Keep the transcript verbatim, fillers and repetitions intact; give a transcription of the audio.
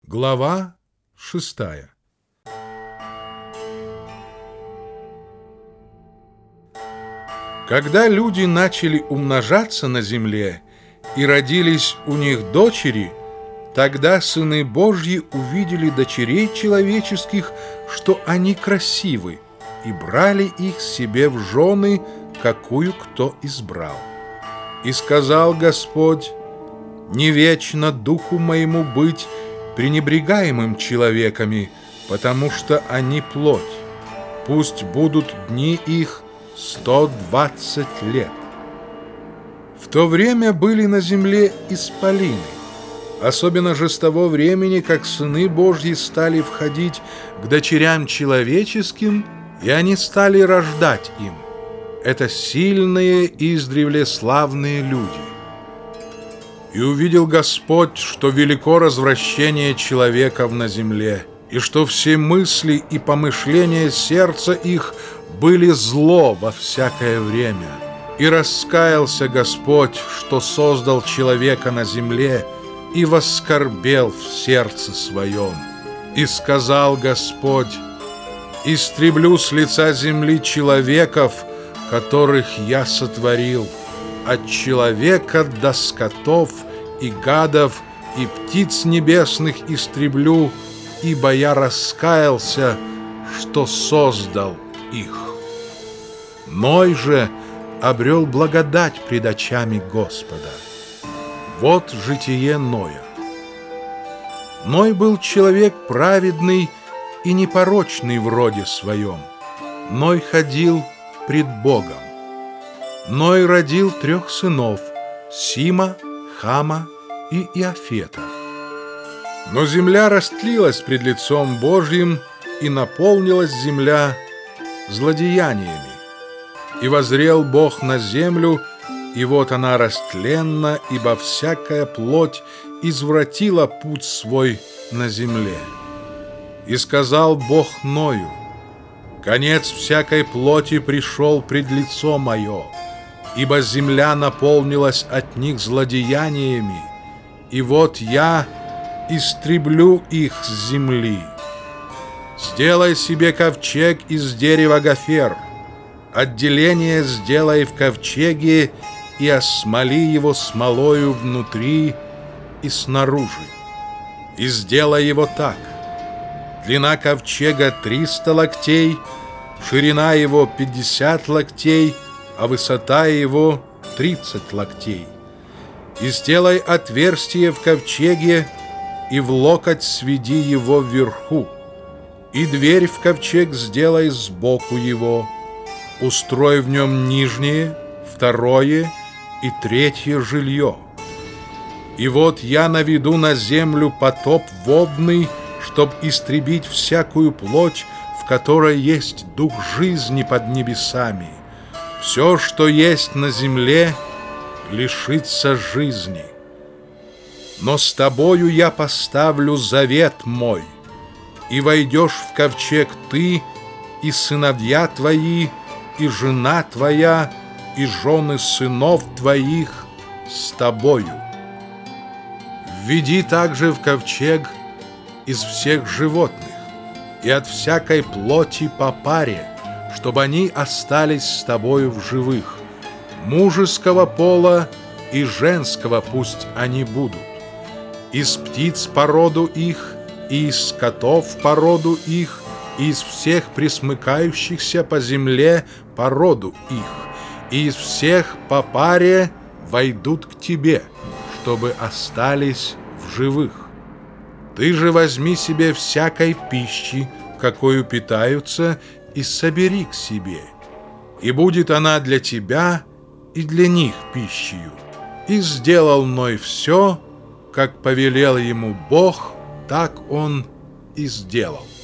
Глава шестая. Когда люди начали умножаться на земле, и родились у них дочери, тогда сыны Божьи увидели дочерей человеческих, что они красивы, и брали их себе в жены, какую кто избрал. И сказал Господь: «Не вечно духу моему быть пренебрегаемым человеками, потому что они плоть. Пусть будут дни их сто двадцать лет». В то время были на земле исполины, особенно же с того времени, как сыны Божьи стали входить к дочерям человеческим, и они стали рождать им. Это сильные, издревле славные люди. И увидел Господь, что велико развращение человеков на земле, и что все мысли и помышления сердца их были зло во всякое время. И раскаялся Господь, что создал человека на земле, и воскорбел в сердце своем. И сказал Господь: «Истреблю с лица земли человеков, которых я сотворил, от человека до скотов и гадов и птиц небесных истреблю, ибо я раскаялся, что создал их». Ной же обрел благодать пред очами Господа. Вот житие Ноя. Ной был человек праведный и непорочный в роде своем. Ной ходил пред Богом. Ной родил трех сынов: Сима, Хама и Иафета. Но земля растлилась пред лицом Божьим, и наполнилась земля злодеяниями. И воззрел Бог на землю, и вот она растленна, ибо всякая плоть извратила путь свой на земле. И сказал Бог Ною: «Конец всякой плоти пришел пред лицо мое, ибо земля наполнилась от них злодеяниями, и вот я истреблю их с земли. Сделай себе ковчег из дерева гофер, отделение сделай в ковчеге и осмоли его смолою внутри и снаружи. И сделай его так: длина ковчега триста локтей, ширина его пятьдесят локтей, а высота его тридцать локтей. И сделай отверстие в ковчеге, и в локоть сведи его вверху, и дверь в ковчег сделай сбоку его. Устрой в нем нижнее, второе и третье жилье. И вот я наведу на землю потоп водный, чтоб истребить всякую плоть, в которой есть дух жизни под небесами. Все, что есть на земле, лишится жизни. Но с тобою я поставлю завет мой, и войдешь в ковчег ты, и сыновья твои, и жена твоя, и жены сынов твоих с тобою. Введи также в ковчег из всех животных и от всякой плоти по паре, чтобы они остались с тобою в живых. Мужеского пола и женского пусть они будут. Из птиц породу их, и из скотов породу их, и из всех пресмыкающихся по земле породу их, и из всех по паре войдут к тебе, чтобы остались в живых. Ты же возьми себе всякой пищи, какою питаются, и собери к себе, и будет она для тебя и для них пищею. И сделал Ной все, как повелел ему Бог, так он и сделал.